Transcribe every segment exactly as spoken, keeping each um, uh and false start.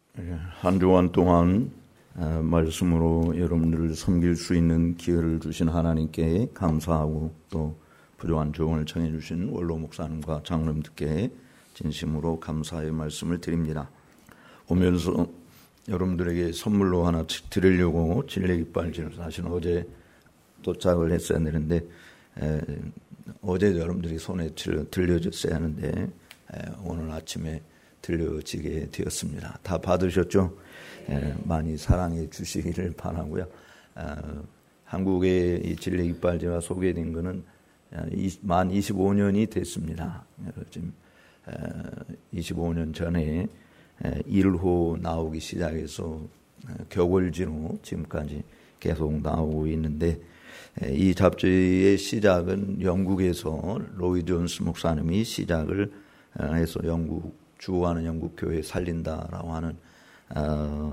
한 주간 동안 말씀으로 여러분들을 섬길 수 있는 기회를 주신 하나님께 감사하고 또 부족한 조언을 청해 주신 원로 목사님과 장로님들께 진심으로 감사의 말씀을 드립니다. 오면서 여러분들에게 선물로 하나 드리려고 진례깃발지를 사실 어제 도착을 했어야 되는데 에, 어제 여러분들이 손에 들려줬어야 하는데 에, 오늘 아침에 들려지게 되었습니다. 다 받으셨죠? 에, 많이 사랑해 주시기를 바라고요. 어, 한국의 이 진례깃발제가 소개된 것은 만 이십오 년이 됐습니다. 지금 에, 이십오 년 전에 일 호 나오기 시작해서 격월지로 지금까지 계속 나오고 있는데 이 잡지의 시작은 영국에서 로이 존스 목사님이 시작을 해서 영국 주호하는 영국 교회 살린다라고 하는 어,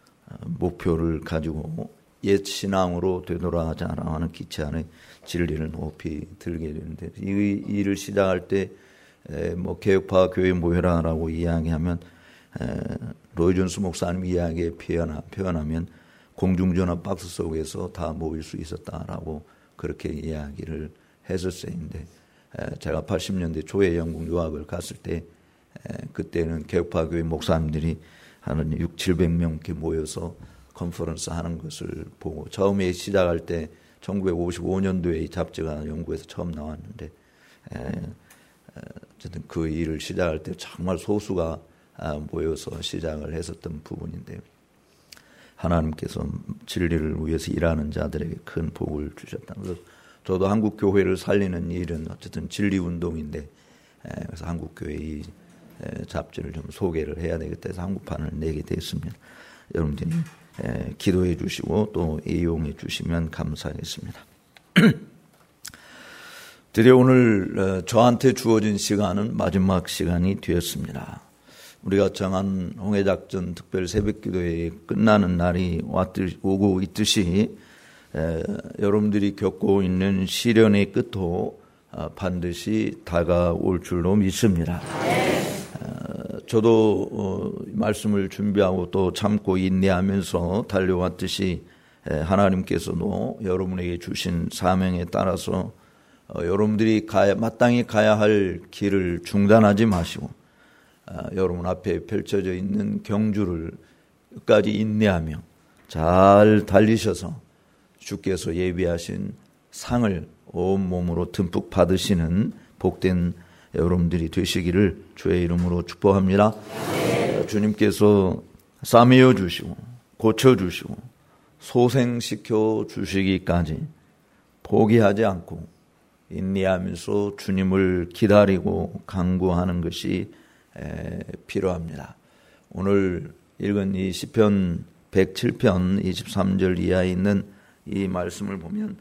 목표를 가지고 옛 신앙으로 되돌아가자라고 하는 기체 안에 진리를 높이 들게 되는데 이 일을 시작할 때 뭐 개혁파 교회 모여라라고 이야기하면 에, 로이 존스 목사님 이야기에 표현하, 표현하면 공중전화 박스 속에서 다 모일 수 있었다라고 그렇게 이야기를 했었는데 제가 팔십 년대 초에 영국 유학을 갔을 때 에, 그때는 개혁파 교회 목사님들이 한 육칠백 명 이렇게 모여서 컨퍼런스 하는 것을 보고 처음에 시작할 때 천구백오십오 년도에 이 잡지가 영국에서 처음 나왔는데 에, 어쨌든 그 일을 시작할 때 정말 소수가 모여서 시작을 했었던 부분인데 하나님께서 진리를 위해서 일하는 자들에게 큰 복을 주셨다. 그래서 저도 한국 교회를 살리는 일은 어쨌든 진리 운동인데 그래서 한국 교회 이 잡지를 좀 소개를 해야 되겠다 해서 한국판을 내게 됐습니다. 여러분들이 기도해 주시고 또 이용해 주시면 감사하겠습니다. 드디어 오늘 저한테 주어진 시간은 마지막 시간이 되었습니다. 우리가 정한 홍해작전 특별 새벽기도회 끝나는 날이 왔듯, 오고 있듯이 에, 여러분들이 겪고 있는 시련의 끝도 어, 반드시 다가올 줄로 믿습니다. 어, 저도 어, 말씀을 준비하고 또 참고 인내하면서 달려왔듯이 에, 하나님께서도 여러분에게 주신 사명에 따라서 어, 여러분들이 가야, 마땅히 가야 할 길을 중단하지 마시고 어, 여러분 앞에 펼쳐져 있는 경주를 끝까지 인내하며 잘 달리셔서 주께서 예비하신 상을 온몸으로 듬뿍 받으시는 복된 여러분들이 되시기를 주의 이름으로 축복합니다. 네. 주님께서 싸매어 주시고 고쳐주시고 소생시켜 주시기까지 포기하지 않고 인내하면서 주님을 기다리고 간구하는 것이 에, 필요합니다. 오늘 읽은 이 시편 백칠 편 이십삼 절 이하에 있는 이 말씀을 보면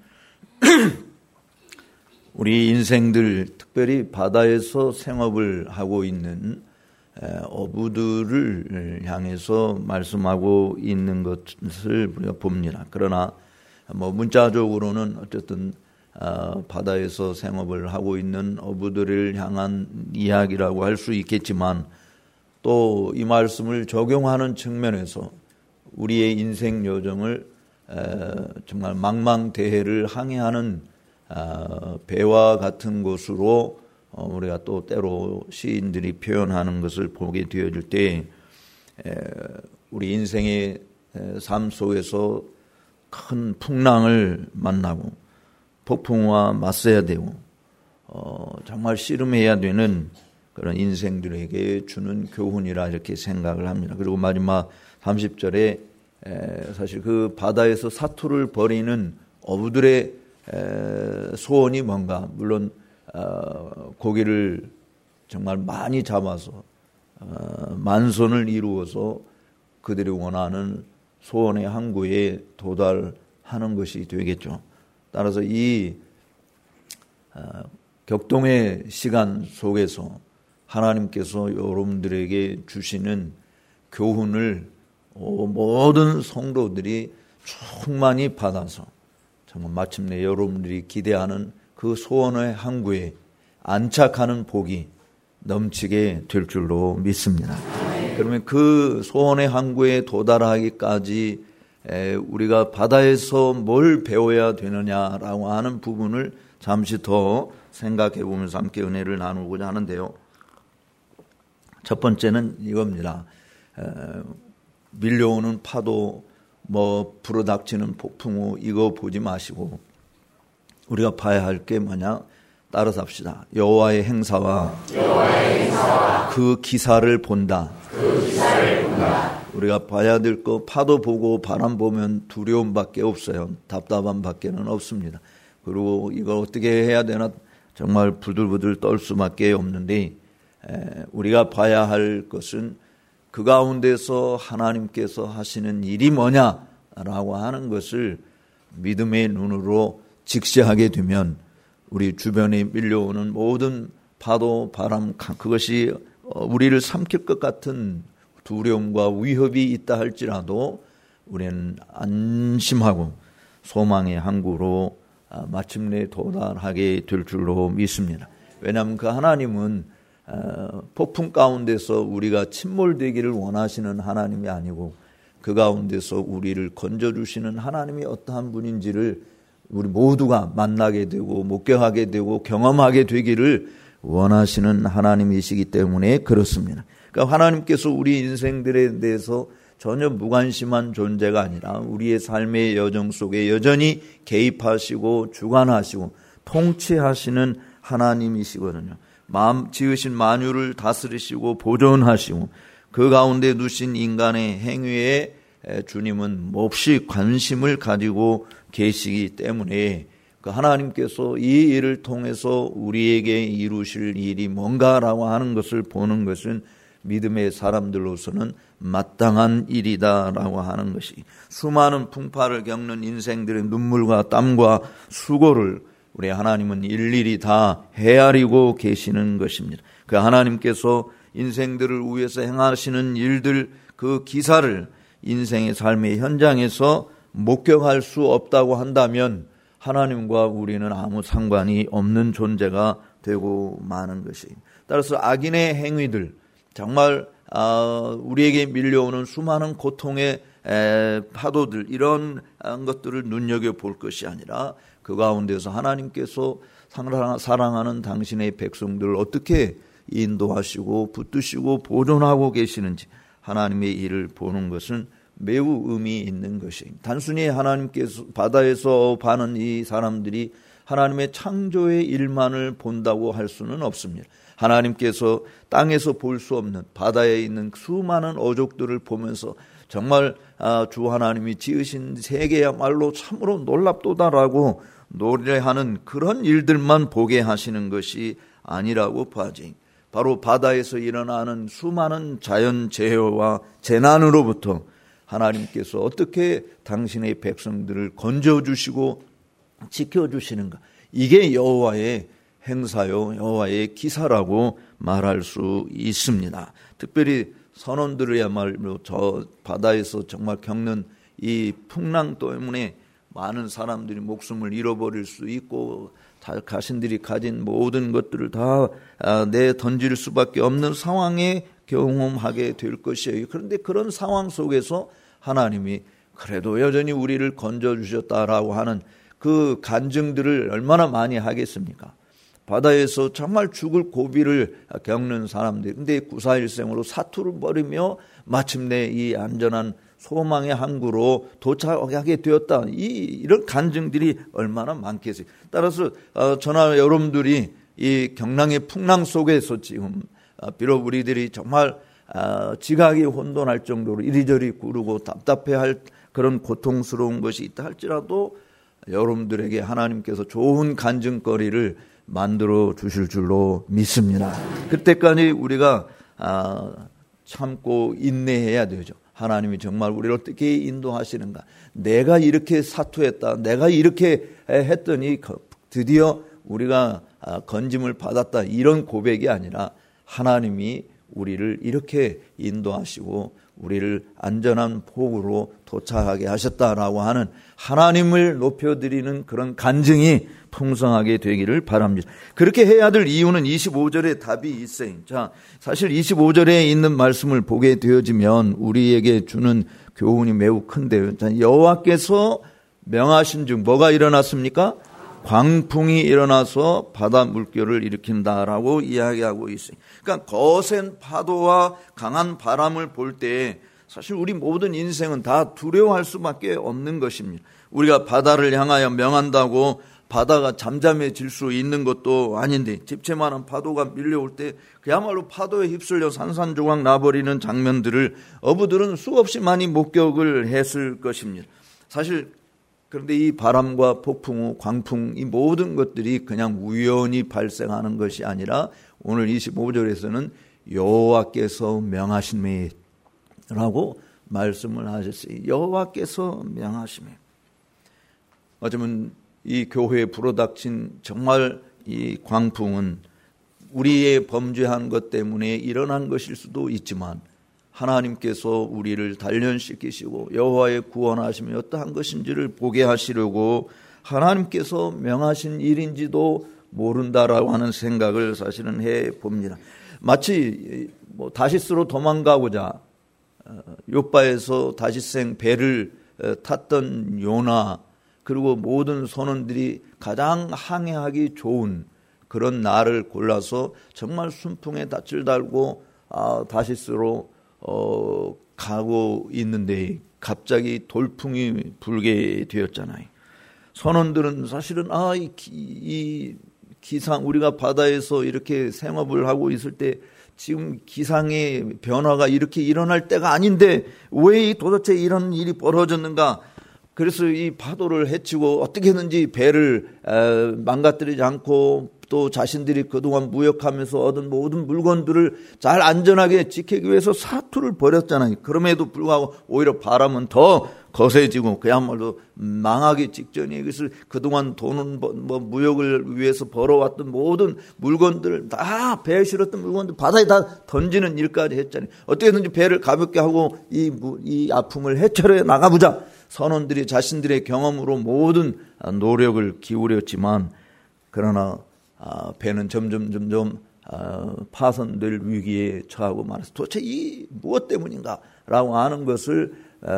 우리 인생들 특별히 바다에서 생업을 하고 있는 에, 어부들을 향해서 말씀하고 있는 것을 우리가 봅니다. 그러나 뭐 문자적으로는 어쨌든 어, 바다에서 생업을 하고 있는 어부들을 향한 이야기라고 할 수 있겠지만 또 이 말씀을 적용하는 측면에서 우리의 인생 여정을 에, 정말 망망대해를 항해하는 어, 배와 같은 것으로 어, 우리가 또 때로 시인들이 표현하는 것을 보게 되어질 때 에, 우리 인생의 에, 삶 속에서 큰 풍랑을 만나고 폭풍과 맞서야 되고 어, 정말 씨름해야 되는 그런 인생들에게 주는 교훈이라 이렇게 생각을 합니다. 그리고 마지막 삼십 절에 에, 사실 그 바다에서 사투를 벌이는 어부들의 에, 소원이 뭔가 물론 어, 고기를 정말 많이 잡아서 어, 만선을 이루어서 그들이 원하는 소원의 항구에 도달하는 것이 되겠죠. 따라서 이 어, 격동의 시간 속에서 하나님께서 여러분들에게 주시는 교훈을 어, 모든 성도들이 충만히 받아서 정말 마침내 여러분들이 기대하는 그 소원의 항구에 안착하는 복이 넘치게 될 줄로 믿습니다. 그러면 그 소원의 항구에 도달하기까지 우리가 바다에서 뭘 배워야 되느냐라고 하는 부분을 잠시 더 생각해 보면서 함께 은혜를 나누고자 하는데요. 첫 번째는 이겁니다. 밀려오는 파도, 뭐 불어닥치는 폭풍우 이거 보지 마시고 우리가 봐야 할 게 뭐냐? 따라삽시다. 여호와의 행사와, 여호와의 행사와 그 기사를 본다. 그 기사를 본다. 우리가 봐야 될 거 파도 보고 바람 보면 두려움밖에 없어요. 답답함밖에는 없습니다. 그리고 이걸 어떻게 해야 되나 정말 부들부들 떨 수밖에 없는데 에, 우리가 봐야 할 것은 그 가운데서 하나님께서 하시는 일이 뭐냐라고 하는 것을 믿음의 눈으로 직시하게 되면 우리 주변에 밀려오는 모든 파도, 바람, 그것이 우리를 삼킬 것 같은 두려움과 위협이 있다 할지라도 우리는 안심하고 소망의 항구로 마침내 도달하게 될 줄로 믿습니다. 왜냐하면 그 하나님은 폭풍 가운데서 우리가 침몰되기를 원하시는 하나님이 아니고 그 가운데서 우리를 건져주시는 하나님이 어떠한 분인지를 우리 모두가 만나게 되고 목격하게 되고 경험하게 되기를 원하시는 하나님이시기 때문에 그렇습니다. 그러니까 하나님께서 우리 인생들에 대해서 전혀 무관심한 존재가 아니라 우리의 삶의 여정 속에 여전히 개입하시고 주관하시고 통치하시는 하나님이시거든요. 마음 지으신 만유를 다스리시고 보존하시고 그 가운데 두신 인간의 행위에 주님은 몹시 관심을 가지고 계시기 때문에 그 하나님께서 이 일을 통해서 우리에게 이루실 일이 뭔가라고 하는 것을 보는 것은 믿음의 사람들로서는 마땅한 일이다라고 하는 것이 수많은 풍파를 겪는 인생들의 눈물과 땀과 수고를 우리 하나님은 일일이 다 헤아리고 계시는 것입니다. 그 하나님께서 인생들을 위해서 행하시는 일들 그 기사를 인생의 삶의 현장에서 목격할 수 없다고 한다면 하나님과 우리는 아무 상관이 없는 존재가 되고 마는 것입니다. 따라서 악인의 행위들 정말 우리에게 밀려오는 수많은 고통의 파도들 이런 것들을 눈여겨볼 것이 아니라 그 가운데서 하나님께서 사랑하는 당신의 백성들을 어떻게 인도하시고 붙드시고 보존하고 계시는지 하나님의 일을 보는 것은 매우 의미 있는 것입니다. 단순히 하나님께서 바다에서 파는 이 사람들이 하나님의 창조의 일만을 본다고 할 수는 없습니다. 하나님께서 땅에서 볼 수 없는 바다에 있는 수많은 어족들을 보면서 정말 주 하나님이 지으신 세계야말로 참으로 놀랍도다라고 노래하는 그런 일들만 보게 하시는 것이 아니라고 봐야지. 바로 바다에서 일어나는 수많은 자연재해와 재난으로부터 하나님께서 어떻게 당신의 백성들을 건져주시고 지켜주시는가. 이게 여호와의 행사요 여호와의 기사라고 말할 수 있습니다. 특별히 선원들이야말로 저 바다에서 정말 겪는 이 풍랑 때문에 많은 사람들이 목숨을 잃어버릴 수 있고 자신들이 가진 모든 것들을 다 내던질 수밖에 없는 상황에 경험하게 될 것이에요. 그런데 그런 상황 속에서 하나님이 그래도 여전히 우리를 건져주셨다라고 하는 그 간증들을 얼마나 많이 하겠습니까? 바다에서 정말 죽을 고비를 겪는 사람들, 근데 구사일생으로 사투를 벌이며 마침내 이 안전한 소망의 항구로 도착하게 되었다. 이 이런 간증들이 얼마나 많겠어요. 따라서 어, 저나 여러분들이 이 경랑의 풍랑 속에서 지금 어, 비록 우리들이 정말 어, 지각이 혼돈할 정도로 이리저리 구르고 답답해할 그런 고통스러운 것이 있다 할지라도 여러분들에게 하나님께서 좋은 간증거리를 만들어 주실 줄로 믿습니다. 그때까지 우리가 아, 참고 인내해야 되죠. 하나님이 정말 우리를 어떻게 인도하시는가. 내가 이렇게 사투했다. 내가 이렇게 했더니 드디어 우리가 건짐을 받았다. 이런 고백이 아니라 하나님이 우리를 이렇게 인도하시고 우리를 안전한 폭으로 도착하게 하셨다라고 하는 하나님을 높여드리는 그런 간증이 풍성하게 되기를 바랍니다. 그렇게 해야 될 이유는 이십오 절에 답이 있어요. 자, 사실 이십오 절에 있는 말씀을 보게 되어지면 우리에게 주는 교훈이 매우 큰데요. 자, 여호와께서 명하신 중 뭐가 일어났습니까? 광풍이 일어나서 바다 물결을 일으킨다라고 이야기하고 있어요. 그러니까 거센 파도와 강한 바람을 볼 때 사실 우리 모든 인생은 다 두려워할 수밖에 없는 것입니다. 우리가 바다를 향하여 명한다고 바다가 잠잠해질 수 있는 것도 아닌데 집채만한 파도가 밀려올 때 그야말로 파도에 휩쓸려 산산조각 나버리는 장면들을 어부들은 수없이 많이 목격을 했을 것입니다. 사실 그런데 이 바람과 폭풍, 광풍 이 모든 것들이 그냥 우연히 발생하는 것이 아니라 오늘 이십오 절에서는 여호와께서 명하심에 라고 말씀을 하셨어요. 여호와께서 명하심에. 어쩌면 이 교회에 불어닥친 정말 이 광풍은 우리의 범죄한 것 때문에 일어난 것일 수도 있지만 하나님께서 우리를 단련시키시고 여호와의 구원하심이 어떠한 것인지를 보게 하시려고 하나님께서 명하신 일인지도 모른다라고 하는 생각을 사실은 해봅니다. 마치 뭐 다시스로 도망가고자 욥바에서 다시생 배를 탔던 요나 그리고 모든 선원들이 가장 항해하기 좋은 그런 날을 골라서 정말 순풍에 닻을 달고 아, 다시스로 어, 가고 있는데 갑자기 돌풍이 불게 되었잖아요. 선원들은 사실은 아, 이, 이 기상 우리가 바다에서 이렇게 생업을 하고 있을 때 지금 기상의 변화가 이렇게 일어날 때가 아닌데 왜 도대체 이런 일이 벌어졌는가? 그래서 이 파도를 헤치고 어떻게든지 배를 망가뜨리지 않고 또 자신들이 그동안 무역하면서 얻은 모든 물건들을 잘 안전하게 지키기 위해서 사투를 벌였잖아요. 그럼에도 불구하고 오히려 바람은 더 거세지고 그야말로 망하기 직전이에요. 그래서 그동안 돈은 뭐 무역을 위해서 벌어왔던 모든 물건들을 다 배에 실었던 물건들 바다에 다 던지는 일까지 했잖아요. 어떻게든지 배를 가볍게 하고 이, 이 아픔을 헤쳐려 나가보자. 선원들이 자신들의 경험으로 모든 노력을 기울였지만 그러나 배는 점점 점점 파손될 위기에 처하고 말해서 도대체 이 무엇 때문인가라고 하는 것을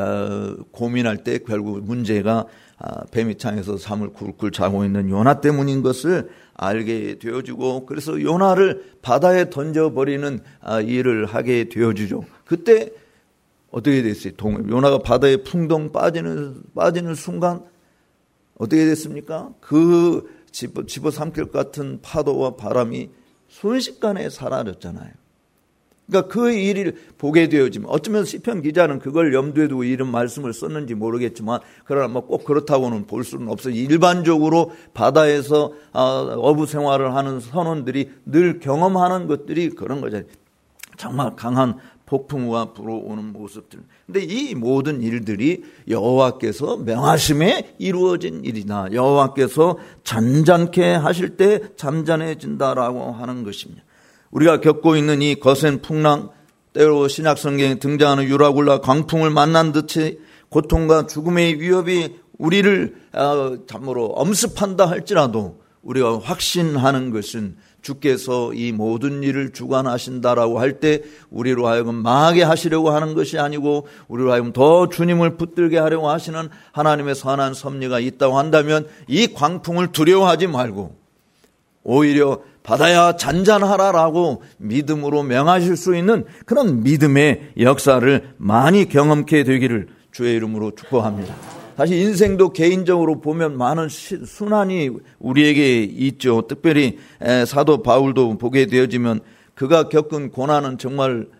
고민할 때 결국 문제가 배밑창에서 잠을 굴굴 자고 있는 요나 때문인 것을 알게 되어지고 그래서 요나를 바다에 던져버리는 일을 하게 되어주죠. 그때 어떻게 됐어요? 요나가 바다에 풍덩 빠지는, 빠지는 순간 어떻게 됐습니까? 그 집어, 집어삼킬 것 같은 파도와 바람이 순식간에 사라졌잖아요. 그러니까 그 일을 보게 되어지면 어쩌면 시편 기자는 그걸 염두에 두고 이런 말씀을 썼는지 모르겠지만 그러나 뭐 꼭 그렇다고는 볼 수는 없어요. 일반적으로 바다에서 어부 생활을 하는 선원들이 늘 경험하는 것들이 그런 거잖아요. 정말 강한 폭풍우가 불어오는 모습들. 근데 이 모든 일들이 여호와께서 명하심에 이루어진 일이나 여호와께서 잔잔케 하실 때 잠잠해진다라고 하는 것입니다. 우리가 겪고 있는 이 거센 풍랑, 때로 신약 성경에 등장하는 유라굴라 광풍을 만난 듯이 고통과 죽음의 위협이 우리를 참으로 엄습한다 할지라도 우리가 확신하는 것은 주께서 이 모든 일을 주관하신다라고 할 때 우리로 하여금 망하게 하시려고 하는 것이 아니고 우리로 하여금 더 주님을 붙들게 하려고 하시는 하나님의 선한 섭리가 있다고 한다면 이 광풍을 두려워하지 말고 오히려 바다야 잔잔하라라고 믿음으로 명하실 수 있는 그런 믿음의 역사를 많이 경험케 되기를 주의 이름으로 축복합니다. 사실 인생도 개인적으로 보면 많은 순환이 우리에게 있죠. 특별히 사도 바울도 보게 되어지면 그가 겪은 고난은 정말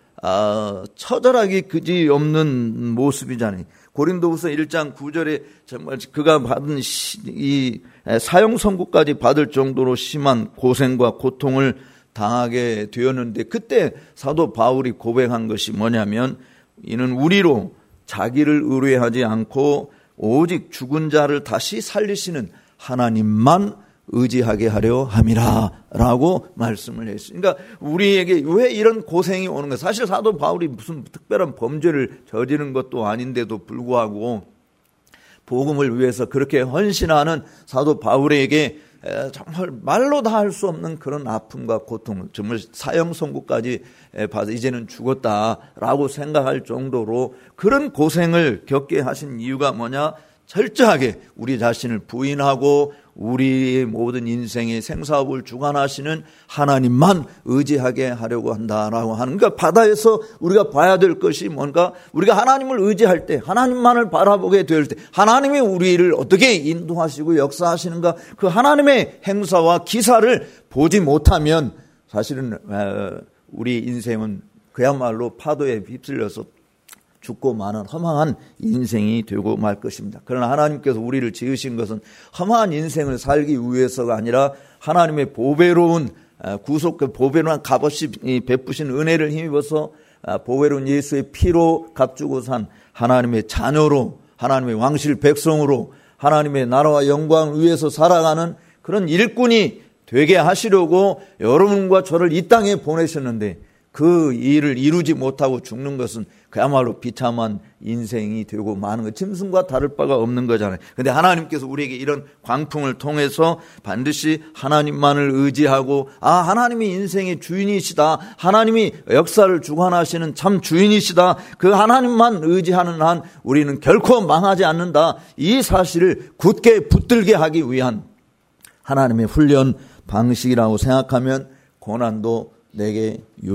처절하기 그지없는 모습이잖아요. 고린도후서 일 장 구 절에 정말 그가 받은 이 사형 선고까지 받을 정도로 심한 고생과 고통을 당하게 되었는데 그때 사도 바울이 고백한 것이 뭐냐면 이는 우리로 자기를 의뢰하지 않고 오직 죽은 자를 다시 살리시는 하나님만 의지하게 하려 함이라 라고 말씀을 했어요. 그러니까 우리에게 왜 이런 고생이 오는 거예요? 사실 사도 바울이 무슨 특별한 범죄를 저지른 것도 아닌데도 불구하고 복음을 위해서 그렇게 헌신하는 사도 바울에게 정말 말로 다 할 수 없는 그런 아픔과 고통, 정말 사형 선고까지 받아 이제는 죽었다라고 생각할 정도로 그런 고생을 겪게 하신 이유가 뭐냐? 철저하게 우리 자신을 부인하고 우리의 모든 인생의 생사업을 주관하시는 하나님만 의지하게 하려고 한다라고 하는, 그러니까 바다에서 우리가 봐야 될 것이 뭔가, 우리가 하나님을 의지할 때, 하나님만을 바라보게 될 때 하나님이 우리를 어떻게 인도하시고 역사하시는가, 그 하나님의 행사와 기사를 보지 못하면 사실은 우리 인생은 그야말로 파도에 휩쓸려서 죽고 마는 허망한 인생이 되고 말 것입니다. 그러나 하나님께서 우리를 지으신 것은 허망한 인생을 살기 위해서가 아니라 하나님의 보배로운 구속, 보배로운 값없이 베푸신 은혜를 힘입어서 보배로운 예수의 피로 값주고 산 하나님의 자녀로, 하나님의 왕실 백성으로 하나님의 나라와 영광을 위해서 살아가는 그런 일꾼이 되게 하시려고 여러분과 저를 이 땅에 보내셨는데, 그 일을 이루지 못하고 죽는 것은 그야말로 비참한 인생이 되고 마는 것, 짐승과 다를 바가 없는 거잖아요. 그런데 하나님께서 우리에게 이런 광풍을 통해서 반드시 하나님만을 의지하고, 아, 하나님이 인생의 주인이시다, 하나님이 역사를 주관하시는 참 주인이시다, 그 하나님만 의지하는 한 우리는 결코 망하지 않는다, 이 사실을 굳게 붙들게 하기 위한 하나님의 훈련 방식이라고 생각하면 고난도 내게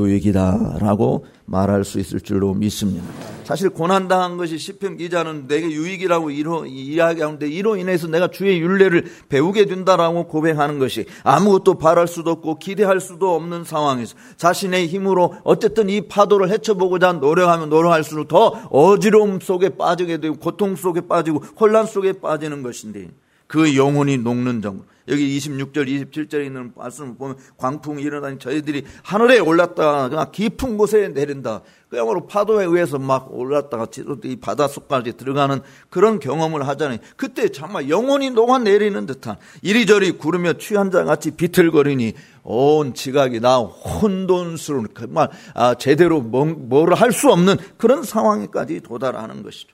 유익이다라고 말할 수 있을 줄로 믿습니다. 사실 고난당한 것이 시편 기자는 내게 유익이라고 이로, 이야기하는데, 이로 인해서 내가 주의 율례를 배우게 된다라고 고백하는 것이 아무것도 바랄 수도 없고 기대할 수도 없는 상황에서 자신의 힘으로 어쨌든 이 파도를 헤쳐보고자 노력하면 노력할수록 더 어지러움 속에 빠지게 되고 고통 속에 빠지고 혼란 속에 빠지는 것인데, 그 영혼이 녹는 정도. 여기 이십육 절, 이십칠 절에 있는 말씀을 보면 광풍이 일어나니 저희들이 하늘에 올랐다가 그냥 깊은 곳에 내린다. 그야말로 파도에 의해서 막 올랐다가 이 바닷속까지 들어가는 그런 경험을 하잖아요. 그때 정말 영혼이 녹아내리는 듯한, 이리저리 구르며 취한 자같이 비틀거리니 온 지각이 나 혼돈스러운, 정말 아, 제대로 뭐를 할 수 없는 그런 상황에까지 도달하는 것이죠.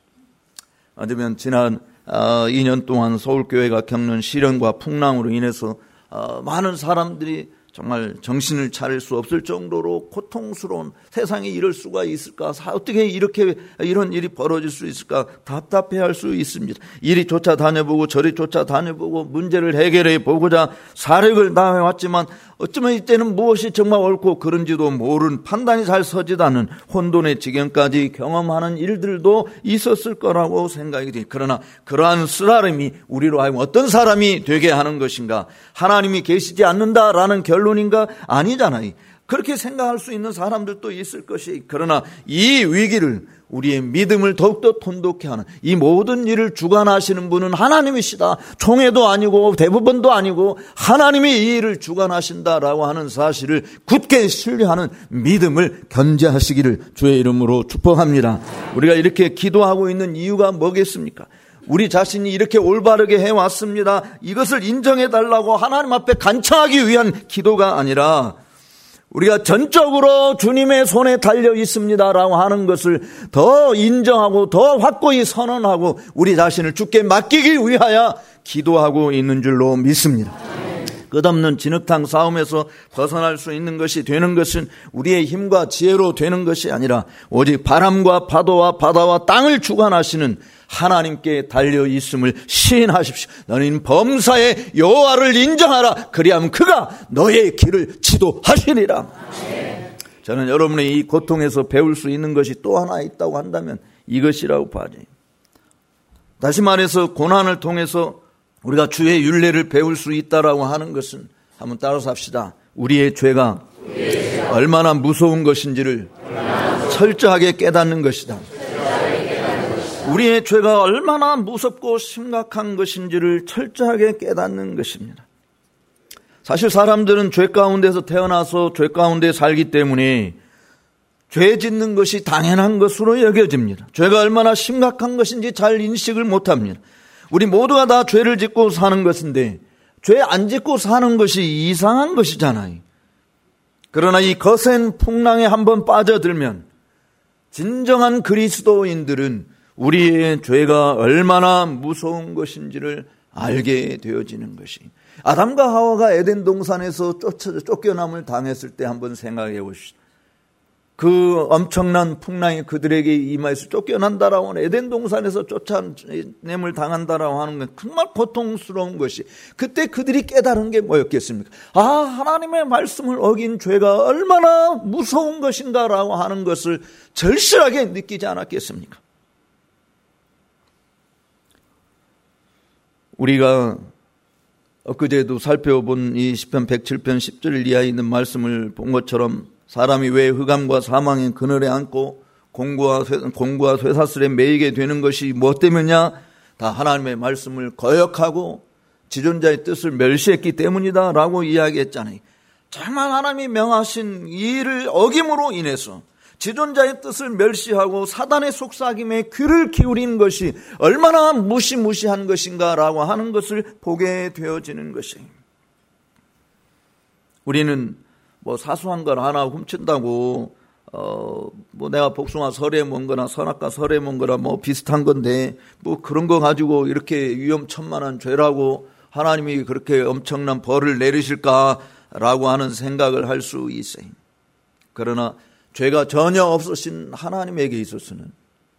어쩌면 지난 어, 이 년 동안 서울교회가 겪는 시련과 풍랑으로 인해서 어, 많은 사람들이 정말 정신을 차릴 수 없을 정도로 고통스러운, 세상에 이럴 수가 있을까, 어떻게 이렇게 이런 일이 벌어질 수 있을까 답답해할 수 있습니다. 이리 쫓아 다녀보고 저리 쫓아 다녀보고 문제를 해결해 보고자 사력을 다해왔지만 어쩌면 이때는 무엇이 정말 옳고 그른지도 모르는, 판단이 잘 서지도 않는 혼돈의 지경까지 경험하는 일들도 있었을 거라고 생각이 됩니다. 그러나 그러한 쓰라림이 우리로 하여금 어떤 사람이 되게 하는 것인가, 하나님이 계시지 않는다라는 결론인가? 아니잖아요. 그렇게 생각할 수 있는 사람들도 있을 것이, 그러나 이 위기를, 우리의 믿음을 더욱더 돈독해 하는, 이 모든 일을 주관하시는 분은 하나님이시다, 총회도 아니고 대부분도 아니고 하나님이 이 일을 주관하신다라고 하는 사실을 굳게 신뢰하는 믿음을 견제하시기를 주의 이름으로 축복합니다. 우리가 이렇게 기도하고 있는 이유가 뭐겠습니까? 우리 자신이 이렇게 올바르게 해왔습니다, 이것을 인정해달라고 하나님 앞에 간청하기 위한 기도가 아니라, 우리가 전적으로 주님의 손에 달려 있습니다라고 하는 것을 더 인정하고 더 확고히 선언하고 우리 자신을 주께 맡기기 위하여 기도하고 있는 줄로 믿습니다. 끝없는 진흙탕 싸움에서 벗어날 수 있는 것이 되는 것은 우리의 힘과 지혜로 되는 것이 아니라 오직 바람과 파도와 바다와 땅을 주관하시는 하나님께 달려있음을 시인하십시오. 너는 범사의 여호와를 인정하라. 그리하면 그가 너의 길을 지도하시리라. 저는 여러분의 이 고통에서 배울 수 있는 것이 또 하나 있다고 한다면 이것이라고 봐요. 다시 말해서 고난을 통해서 우리가 주의 율례를 배울 수 있다라고 하는 것은, 한번 따라서 합시다. 우리의 죄가, 우리의 죄가 얼마나 무서운 것인지를 얼마나 철저하게 깨닫는 것이다. 우리의 죄가 얼마나 무섭고 심각한 것인지를 철저하게 깨닫는 것입니다. 사실 사람들은 죄 가운데서 태어나서 죄 가운데 살기 때문에 죄 짓는 것이 당연한 것으로 여겨집니다. 죄가 얼마나 심각한 것인지 잘 인식을 못합니다. 우리 모두가 다 죄를 짓고 사는 것인데 죄 안 짓고 사는 것이 이상한 것이잖아요. 그러나 이 거센 풍랑에 한번 빠져들면 진정한 그리스도인들은 우리의 죄가 얼마나 무서운 것인지를 알게 되어지는 것이. 아담과 하와가 에덴 동산에서 쫓아, 쫓겨남을 당했을 때 한번 생각해 보십시오. 그 엄청난 풍랑이 그들에게 임하여서 쫓겨난다라고 하는, 에덴 동산에서 쫓아냄을 당한다라고 하는 건 정말 고통스러운 것이, 그때 그들이 깨달은 게 뭐였겠습니까? 아, 하나님의 말씀을 어긴 죄가 얼마나 무서운 것인가라고 하는 것을 절실하게 느끼지 않았겠습니까? 우리가 엊그제도 살펴본 이 시편 백칠 편 십 절 이하에 있는 말씀을 본 것처럼, 사람이 왜 흑암과 사망의 그늘에 앉고 공구와, 공구와 쇠사슬에 매이게 되는 것이 무엇 때문이냐? 다 하나님의 말씀을 거역하고 지존자의 뜻을 멸시했기 때문이다 라고 이야기했잖아요. 정말 하나님이 명하신 이 일을 어김으로 인해서 지존자의 뜻을 멸시하고 사단의 속삭임에 귀를 기울인 것이 얼마나 무시무시한 것인가 라고 하는 것을 보게 되어지는 것이에요. 우리는 뭐 사소한 걸 하나 훔친다고 어 뭐 내가 복숭아 설에 먹은 거나 선악과 설에 먹은 거나 뭐 비슷한 건데 뭐 그런 거 가지고 이렇게 위험천만한 죄라고 하나님이 그렇게 엄청난 벌을 내리실까라고 하는 생각을 할 수 있어요. 그러나 죄가 전혀 없으신 하나님에게 있어서는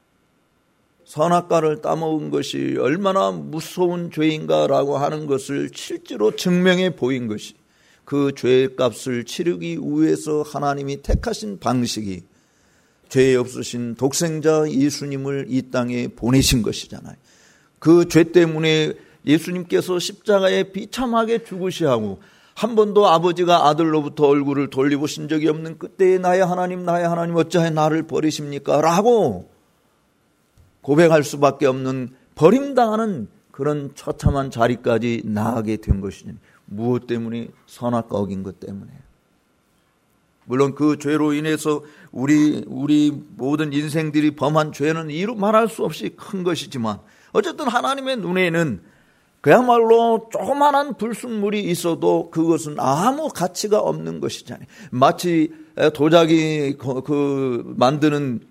선악과를 따먹은 것이 얼마나 무서운 죄인가라고 하는 것을 실제로 증명해 보인 것이, 그 죄의 값을 치르기 위해서 하나님이 택하신 방식이 죄 없으신 독생자 예수님을 이 땅에 보내신 것이잖아요. 그 죄 때문에 예수님께서 십자가에 비참하게 죽으셔야 하고, 한 번도 아버지가 아들로부터 얼굴을 돌려보신 적이 없는 그때의 나의 하나님, 나의 하나님 어찌하여 나를 버리십니까? 라고 고백할 수밖에 없는, 버림당하는 그런 처참한 자리까지 나아가게 된 것이니 무엇 때문에? 선악과 어긴 것 때문에. 물론 그 죄로 인해서 우리 우리 모든 인생들이 범한 죄는 이루 말할 수 없이 큰 것이지만, 어쨌든 하나님의 눈에는 그야말로 조그만한 불순물이 있어도 그것은 아무 가치가 없는 것이잖아요. 마치 도자기 그 만드는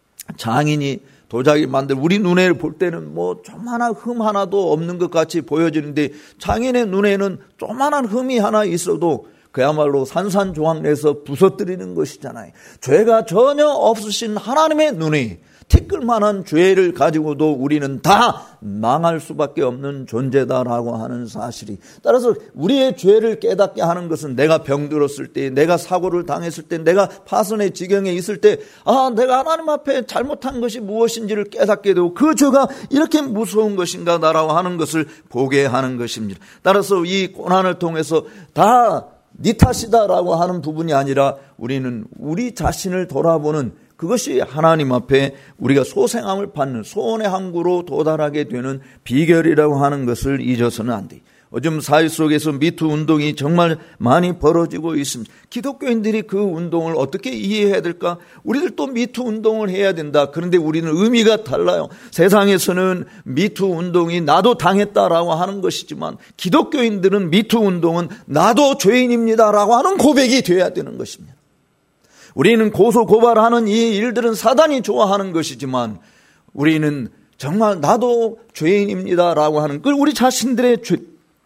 장인이 도자기 만들, 우리 눈에 볼 때는 뭐 조그만한 흠 하나도 없는 것 같이 보여지는데, 장인의 눈에는 조그만한 흠이 하나 있어도 그야말로 산산조각내서 부서뜨리는 것이잖아요. 죄가 전혀 없으신 하나님의 눈에 티끌만한 죄를 가지고도 우리는 다 망할 수밖에 없는 존재다라고 하는 사실이, 따라서 우리의 죄를 깨닫게 하는 것은 내가 병들었을 때, 내가 사고를 당했을 때, 내가 파선의 지경에 있을 때, 아, 내가 하나님 앞에 잘못한 것이 무엇인지를 깨닫게 되고 그 죄가 이렇게 무서운 것인가 나라고 하는 것을 보게 하는 것입니다. 따라서 이 고난을 통해서 다 네 탓이다라고 하는 부분이 아니라 우리는 우리 자신을 돌아보는, 그것이 하나님 앞에 우리가 소생함을 받는 소원의 항구로 도달하게 되는 비결이라고 하는 것을 잊어서는 안 돼. 요즘 사회 속에서 미투 운동이 정말 많이 벌어지고 있습니다. 기독교인들이 그 운동을 어떻게 이해해야 될까? 우리들도 미투 운동을 해야 된다. 그런데 우리는 의미가 달라요. 세상에서는 미투 운동이 나도 당했다라고 하는 것이지만, 기독교인들은 미투 운동은 나도 죄인입니다라고 하는 고백이 되어야 되는 것입니다. 우리는 고소고발하는 이 일들은 사단이 좋아하는 것이지만, 우리는 정말 나도 죄인입니다라고 하는 그 우리 자신들의 죄,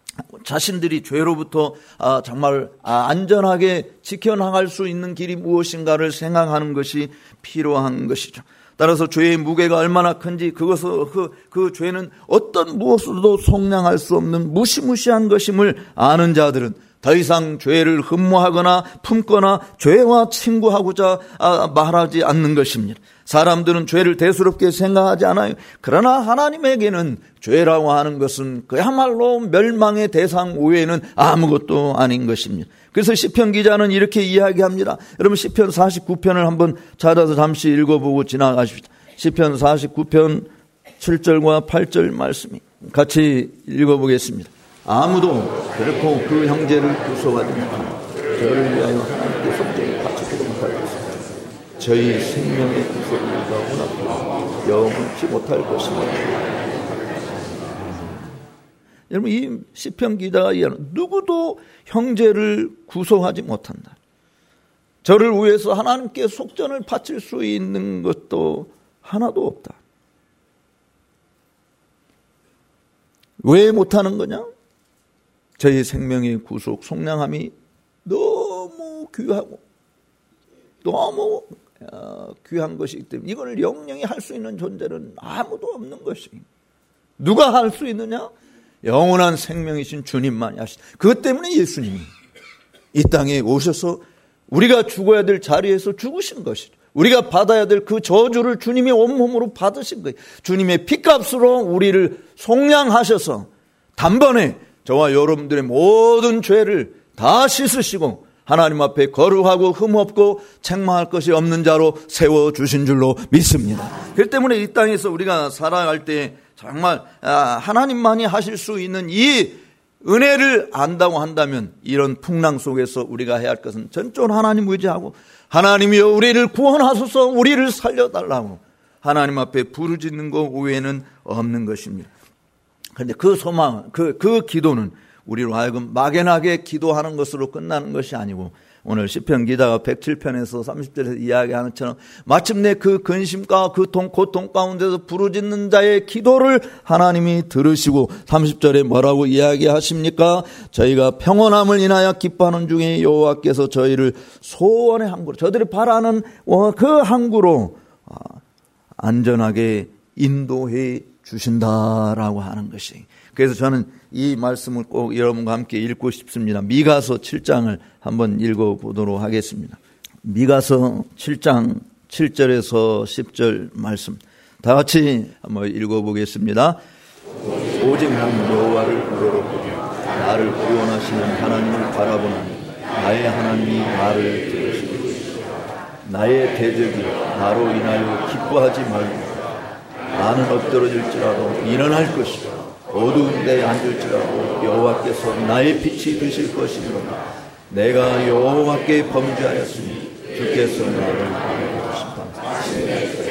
자신들이 죄로부터 아, 정말 아, 안전하게 지켜나갈 수 있는 길이 무엇인가를 생각하는 것이 필요한 것이죠. 따라서 죄의 무게가 얼마나 큰지, 그것을 그, 그 죄는 어떤 무엇으로도 속량할 수 없는 무시무시한 것임을 아는 자들은 더 이상 죄를 흠모하거나 품거나 죄와 친구하고자 말하지 않는 것입니다. 사람들은 죄를 대수롭게 생각하지 않아요. 그러나 하나님에게는 죄라고 하는 것은 그야말로 멸망의 대상 외에는 아무것도 아닌 것입니다. 그래서 시편 기자는 이렇게 이야기합니다. 여러분, 시편 사십구 편을 한번 찾아서 잠시 읽어보고 지나가십시다. 시편 사십구 편 칠 절과 팔 절 말씀이 같이 읽어보겠습니다. 아무도 결코 그 형제를 구속하지 못하고 저를 위하여 하나님께 속죄를 바치지 못할 것입니다. 저희 생명의 구속이가 원하고 영원치 못할 것입니다. 여러분, 이 시편 기자가 이해하는 누구도 형제를 구속하지 못한다. 저를 위해서 하나님께 속전을 바칠 수 있는 것도 하나도 없다. 왜 못하는 거냐? 저희 생명의 구속, 속량함이 너무 귀하고 너무 귀한 것이기 때문에 이걸 영영이 할 수 있는 존재는 아무도 없는 것이. 누가 할 수 있느냐? 영원한 생명이신 주님만이 하시다. 그것 때문에 예수님이 이 땅에 오셔서 우리가 죽어야 될 자리에서 죽으신 것이죠. 우리가 받아야 될 그 저주를 주님이 온몸으로 받으신 거예요. 주님의 피값으로 우리를 속량하셔서 단번에 저와 여러분들의 모든 죄를 다 씻으시고 하나님 앞에 거룩하고 흠없고 책망할 것이 없는 자로 세워주신 줄로 믿습니다. 그렇기 때문에 이 땅에서 우리가 살아갈 때 정말 하나님만이 하실 수 있는 이 은혜를 안다고 한다면 이런 풍랑 속에서 우리가 해야 할 것은 전적으로 하나님 의지하고 하나님이여 우리를 구원하소서 우리를 살려달라고 하나님 앞에 부르짖는 것 외에는 없는 것입니다. 그런데 그 소망, 그, 그 기도는 우리로 하여금 막연하게 기도하는 것으로 끝나는 것이 아니고 오늘 시편 기자가 백칠 편에서 삼십 절에서 이야기하는 것처럼 마침내 그 근심과 그 고통 가운데서 부르짖는 자의 기도를 하나님이 들으시고 삼십 절에 뭐라고 이야기하십니까? 저희가 평온함을 인하여 기뻐하는 중에 여호와께서 저희를 소원의 항구로 저들이 바라는 그 항구로 안전하게 인도해 주신다라고 하는 것이. 그래서 저는 이 말씀을 꼭 여러분과 함께 읽고 싶습니다. 미가서 칠 장을 한번 읽어보도록 하겠습니다. 미가서 칠 장 칠 절에서 십 절 말씀 다 같이 한번 읽어보겠습니다. 오직 난 여호와를 우러러보고 나를 구원하시는 하나님을 바라보나니 나의 하나님이 나를 들으시고 나의 대적이 나로 인하여 기뻐하지 말고 나는 엎드러질지라도 일어날 것이고 어두운 데에 앉을지라도 여호와께서 나의 빛이 되실 것이므로 내가 여호와께 범죄하였으니 주께서 나를 심판하시리라.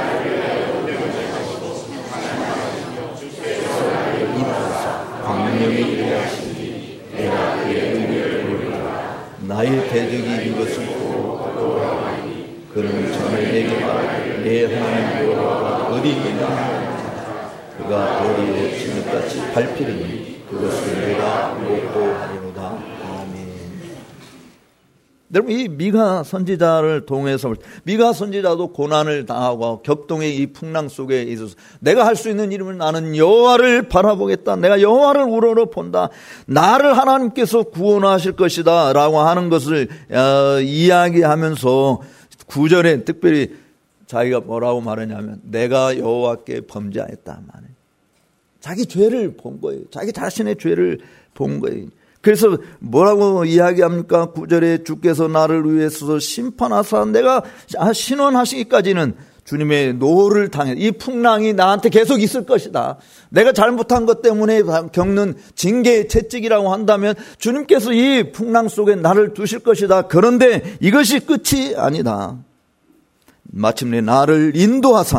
인하사 광명히 일하시니 내가 그의 의를 보리라. 나의 대적이 이것을 보고 그는 전에 내게 말하되 내 하나님 여호와가 어디 있느냐. 그가 어디에 진흙같이 밟히리니 그것을 내가 목도하리로다. 아멘. 여러분, 이 미가 선지자를 통해서 미가 선지자도 고난을 당하고 격동의 이 풍랑 속에 있어서 내가 할 수 있는 일은 나는 여호와를 바라보겠다. 내가 여호와를 우러러 본다. 나를 하나님께서 구원하실 것이다 라고 하는 것을 어, 이야기하면서 구 절에 특별히 자기가 뭐라고 말하냐면 내가 여호와께 범죄하였다 말해. 자기 죄를 본 거예요. 자기 자신의 죄를 본 거예요. 그래서 뭐라고 이야기합니까? 구 절에 주께서 나를 위해서 심판하사 내가 신원하시기까지는 주님의 노를 당해 이 풍랑이 나한테 계속 있을 것이다. 내가 잘못한 것 때문에 겪는 징계 채찍이라고 한다면 주님께서 이 풍랑 속에 나를 두실 것이다. 그런데 이것이 끝이 아니다. 마침내 나를 인도하사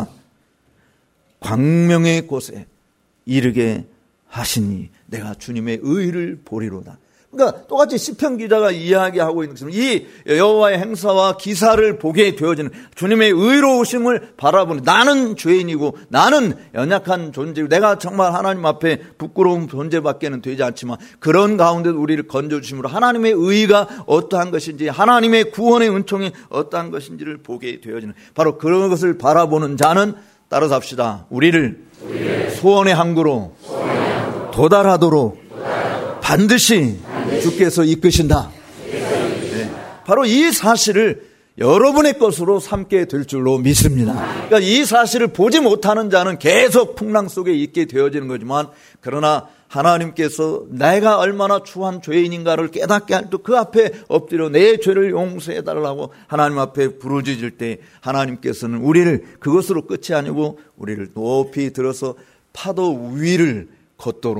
광명의 곳에 이르게 하시니 내가 주님의 의를 보리로다. 그러니까 똑같이 시편 기자가 이야기하고 있는 것처럼 이 여호와의 행사와 기사를 보게 되어지는 주님의 의로우심을 바라보는 나는 죄인이고 나는 연약한 존재고 내가 정말 하나님 앞에 부끄러운 존재밖에는 되지 않지만 그런 가운데 우리를 건져주심으로 하나님의 의가 어떠한 것인지 하나님의 구원의 은총이 어떠한 것인지를 보게 되어지는 바로 그런 것을 바라보는 자는 따라서 합시다. 우리를, 우리를 소원의 항구로, 소원의 항구로 도달하도록, 도달하도록 반드시, 반드시 주께서 이끄신다. 네. 바로 이 사실을 여러분의 것으로 삼게 될 줄로 믿습니다. 그러니까 이 사실을 보지 못하는 자는 계속 풍랑 속에 있게 되어지는 거지만 그러나 하나님께서 내가 얼마나 추한 죄인인가를 깨닫게 할 때 그 앞에 엎드려 내 죄를 용서해달라고 하나님 앞에 부르짖을 때 하나님께서는 우리를 그것으로 끝이 아니고 우리를 높이 들어서 파도 위를 걷도록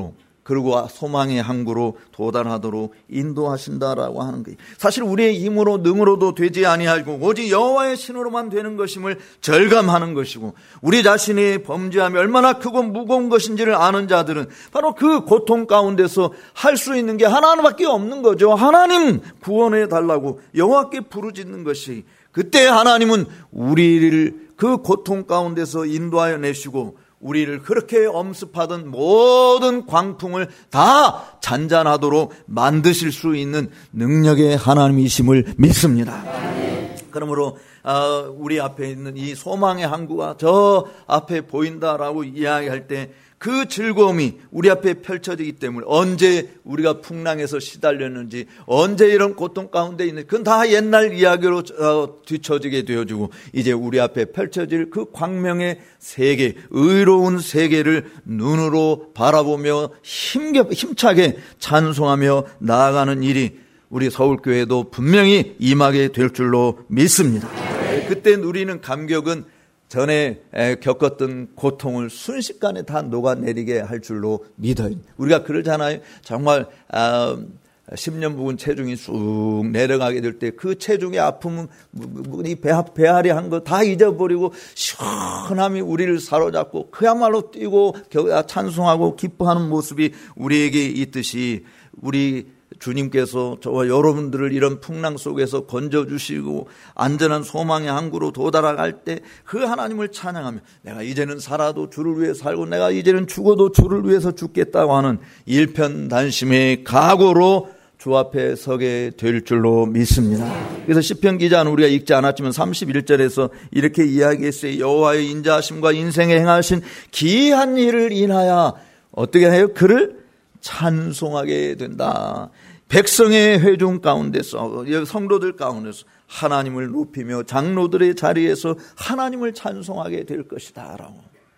그리고 소망의 항구로 도달하도록 인도하신다라고 하는 거예요. 사실 우리의 힘으로 능으로도 되지 아니하고 오직 여호와의 신으로만 되는 것임을 절감하는 것이고, 우리 자신이 범죄함이 얼마나 크고 무거운 것인지를 아는 자들은 바로 그 고통 가운데서 할 수 있는 게 하나님밖에 없는 거죠. 하나님 구원해 달라고 여호와께 부르짖는 것이, 그때 하나님은 우리를 그 고통 가운데서 인도하여 내시고 우리를 그렇게 엄습하던 모든 광풍을 다 잔잔하도록 만드실 수 있는 능력의 하나님이심을 믿습니다. 그러므로 우리 앞에 있는 이 소망의 항구가 저 앞에 보인다라고 이야기할 때 그 즐거움이 우리 앞에 펼쳐지기 때문에, 언제 우리가 풍랑에서 시달렸는지, 언제 이런 고통 가운데 있는지, 그건 다 옛날 이야기로 뒤처지게 되어지고, 이제 우리 앞에 펼쳐질 그 광명의 세계, 의로운 세계를 눈으로 바라보며 힘겹, 힘차게 찬송하며 나아가는 일이 우리 서울교회도 분명히 임하게 될 줄로 믿습니다. 그때 누리는 감격은 전에 겪었던 고통을 순식간에 다 녹아내리게 할 줄로 믿어요. 우리가 그러잖아요. 정말 십 년 묵은 체중이 쑥 내려가게 될 때 그 체중의 아픔은 이 배앓이 한 거 다 잊어버리고 시원함이 우리를 사로잡고 그야말로 뛰고 찬송하고 기뻐하는 모습이 우리에게 있듯이, 우리 주님께서 저와 여러분들을 이런 풍랑 속에서 건져주시고 안전한 소망의 항구로 도달할 때 그 하나님을 찬양하며, 내가 이제는 살아도 주를 위해 살고 내가 이제는 죽어도 주를 위해서 죽겠다고 하는 일편단심의 각오로 주 앞에 서게 될 줄로 믿습니다. 그래서 시편 기자는 우리가 읽지 않았지만 삼십일 절에서 이렇게 이야기했어요. 여호와의 인자하심과 인생에 행하신 기이한 일을 인하여 어떻게 해요? 그를 찬송하게 된다. 백성의 회중 가운데서, 성도들 가운데서 하나님을 높이며 장로들의 자리에서 하나님을 찬송하게 될 것이다 라고.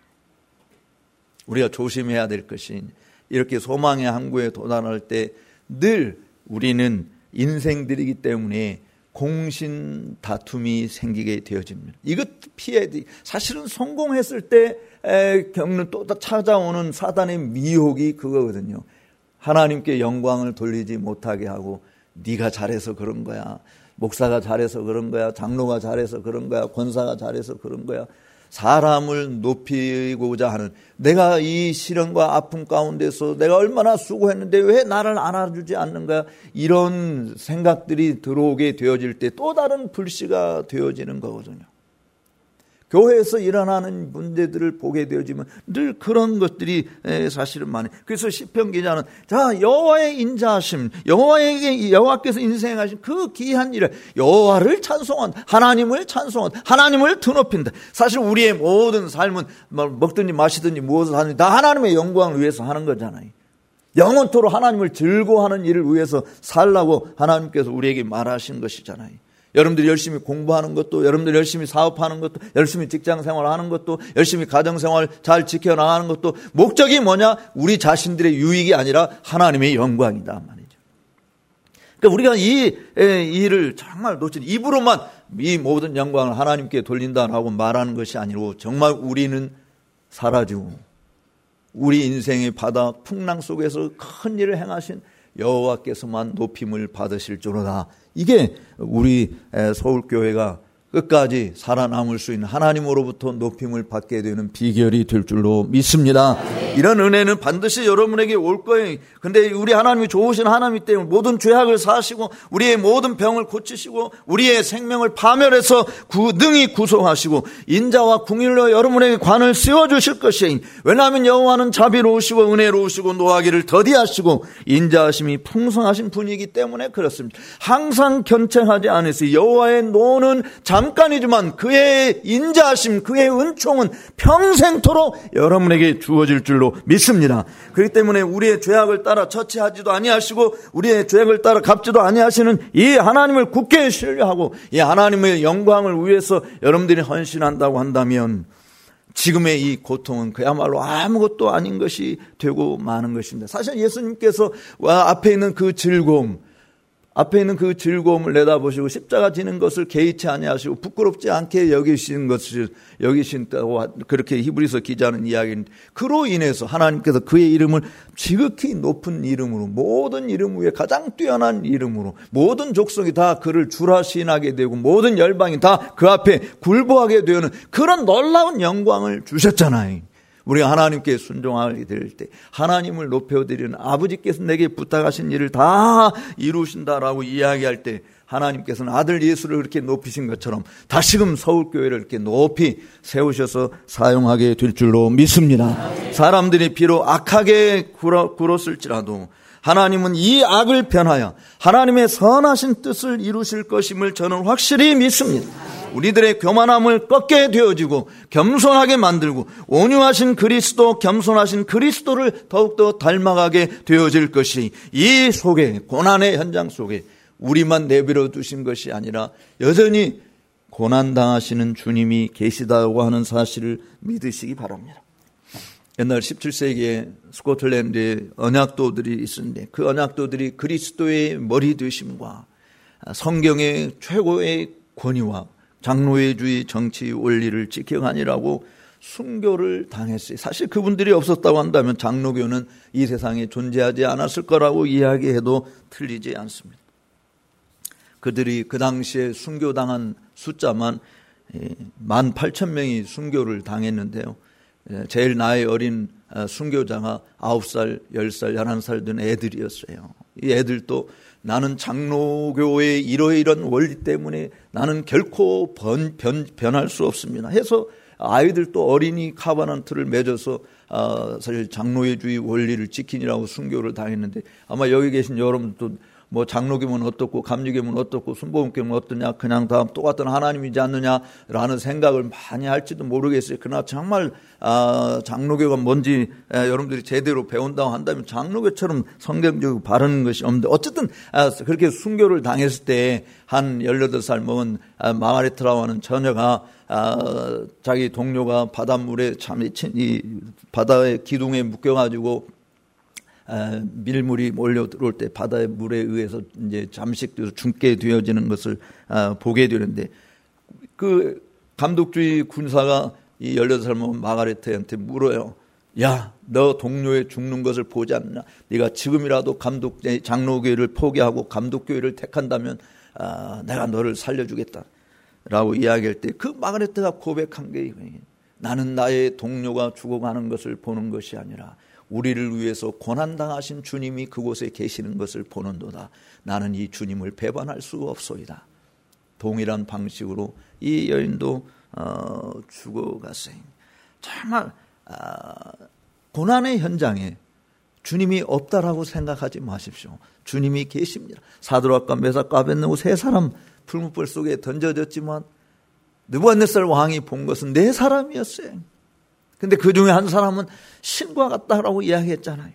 우리가 조심해야 될 것이, 이렇게 소망의 항구에 도달할 때 늘 우리는 인생들이기 때문에 공신 다툼이 생기게 되어집니다. 이것 피해야 돼. 사실은 성공했을 때 겪는 또 찾아오는 사단의 미혹이 그거거든요. 하나님께 영광을 돌리지 못하게 하고, 네가 잘해서 그런 거야, 목사가 잘해서 그런 거야, 장로가 잘해서 그런 거야, 권사가 잘해서 그런 거야. 사람을 높이고자 하는, 내가 이 시련과 아픔 가운데서 내가 얼마나 수고했는데 왜 나를 안아주지 않는 거야, 이런 생각들이 들어오게 되어질 때 또 다른 불씨가 되어지는 거거든요. 교회에서 일어나는 문제들을 보게 되어지면 늘 그런 것들이 사실은 많아요. 그래서 시편 기자는 자, 여호와의 인자하심, 여호와에게 여호와께서 인생하신 그 귀한 일을, 여호와를 찬송한다, 하나님을 찬송한다, 하나님을 드높인다. 사실 우리의 모든 삶은 먹든지 마시든지 무엇을 하든지 다 하나님의 영광을 위해서 하는 거잖아요. 영원토록 하나님을 즐거워하는 일을 위해서 살라고 하나님께서 우리에게 말하신 것이잖아요. 여러분들이 열심히 공부하는 것도, 여러분들이 열심히 사업하는 것도, 열심히 직장생활하는 것도, 열심히 가정생활 잘 지켜나가는 것도 목적이 뭐냐? 우리 자신들의 유익이 아니라 하나님의 영광이다 말이죠. 그러니까 우리가 이 일을 정말 놓친, 입으로만 이 모든 영광을 하나님께 돌린다라고 말하는 것이 아니고, 정말 우리는 사라지고 우리 인생의 바다 풍랑 속에서 큰 일을 행하신 여호와께서만 높임을 받으실지로다. 이게 우리 서울교회가 끝까지 살아남을 수 있는, 하나님으로부터 높임을 받게 되는 비결이 될 줄로 믿습니다. 네. 이런 은혜는 반드시 여러분에게 올 거예요. 근데 우리 하나님이 좋으신 하나님 때문에 모든 죄악을 사하시고 우리의 모든 병을 고치시고 우리의 생명을 파멸해서 구, 능히 구속하시고 인자와 궁일로 여러분에게 관을 씌워주실 것이에요. 왜냐하면 여호와는 자비로우시고 은혜로우시고 노하기를 더디하시고 인자하심이 풍성하신 분이기 때문에 그렇습니다. 항상 견책하지 않으세요. 여호와의 노는 잠깐이지만 그의 인자하심, 그의 은총은 평생토록 여러분에게 주어질 줄로 믿습니다. 그렇기 때문에 우리의 죄악을 따라 처치하지도 아니하시고 우리의 죄악을 따라 갚지도 아니하시는 이 하나님을 굳게 신뢰하고 이 하나님의 영광을 위해서 여러분들이 헌신한다고 한다면 지금의 이 고통은 그야말로 아무것도 아닌 것이 되고 마는 것입니다. 사실 예수님께서 앞에 있는 그 즐거움, 앞에 있는 그 즐거움을 내다보시고 십자가 지는 것을 개의치 아니하시고 부끄럽지 않게 여기신 것을 여기신다고 그렇게 히브리서 기자는 이야기인데, 그로 인해서 하나님께서 그의 이름을 지극히 높은 이름으로, 모든 이름 위에 가장 뛰어난 이름으로 모든 족속이 다 그를 주라 시인하게 되고 모든 열방이 다 그 앞에 굴복하게 되는 그런 놀라운 영광을 주셨잖아요. 우리가 하나님께 순종하게 될 때 하나님을 높여드리는, 아버지께서 내게 부탁하신 일을 다 이루신다라고 이야기할 때 하나님께서는 아들 예수를 그렇게 높이신 것처럼 다시금 서울교회를 이렇게 높이 세우셔서 사용하게 될 줄로 믿습니다. 사람들이 비록 악하게 굴었을지라도 하나님은 이 악을 변하여 하나님의 선하신 뜻을 이루실 것임을 저는 확실히 믿습니다. 우리들의 교만함을 꺾게 되어지고 겸손하게 만들고 온유하신 그리스도, 겸손하신 그리스도를 더욱더 닮아가게 되어질 것이, 이 속에, 고난의 현장 속에 우리만 내버려 두신 것이 아니라 여전히 고난당하시는 주님이 계시다고 하는 사실을 믿으시기 바랍니다. 옛날 십칠 세기에 스코틀랜드에 언약도들이 있었는데, 그 언약도들이 그리스도의 머리 되심과 성경의 최고의 권위와 장로회주의 정치 원리를 지켜가니라고 순교를 당했어요. 사실 그분들이 없었다고 한다면 장로교는 이 세상에 존재하지 않았을 거라고 이야기해도 틀리지 않습니다. 그들이 그 당시에 순교당한 숫자만 만 팔천 명이 순교를 당했는데요. 제일 나이 어린 순교자가 아홉 살, 열 살, 열한 살 된 애들이었어요. 이 애들도 나는 장로교의 이러이런 원리 때문에 나는 결코 변, 변, 변할 수 없습니다 해서 아이들도 어린이 카바넌트를 맺어서 어, 사실 장로회주의 원리를 지키느라고 순교를 당했는데, 아마 여기 계신 여러분도 뭐 장로교면 어떻고 감리교면 어떻고 순복음교면 어떠냐, 그냥 다 똑같은 하나님이지 않느냐라는 생각을 많이 할지도 모르겠어요. 그러나 정말 아, 장로교가 뭔지 에, 여러분들이 제대로 배운다고 한다면 장로교처럼 성경적으로 바르는 것이 없는데, 어쨌든 아, 그렇게 순교를 당했을 때 한 열여덟 살 먹은 아, 마가레트라고 하는 처녀가 아, 자기 동료가 바닷물에 참 이 바다의 기둥에 묶여가지고 아, 밀물이 몰려 들어올 때 바다의 물에 의해서 이제 잠식돼서 죽게 되어지는 것을 아, 보게 되는데, 그 감독주의 군사가 이 열여덟 살 먹은 마가레트한테 물어요. 야, 너 동료의 죽는 것을 보지 않느냐? 네가 지금이라도 감독 장로교회를 포기하고 감독교회를 택한다면 아, 내가 너를 살려주겠다라고 이야기할 때 그 마가레트가 고백한 게, 나는 나의 동료가 죽어가는 것을 보는 것이 아니라 우리를 위해서 고난당하신 주님이 그곳에 계시는 것을 보는도다. 나는 이 주님을 배반할 수 없소이다. 동일한 방식으로 이 여인도 어, 죽어갔어요. 정말 아, 고난의 현장에 주님이 없다라고 생각하지 마십시오. 주님이 계십니다. 사드락과 메삭과 아벳느고 세 사람 풀무불 속에 던져졌지만 느부갓네살 왕이 본 것은 네 사람이었어요. 근데 그 중에 한 사람은 신과 같다라고 이야기했잖아요.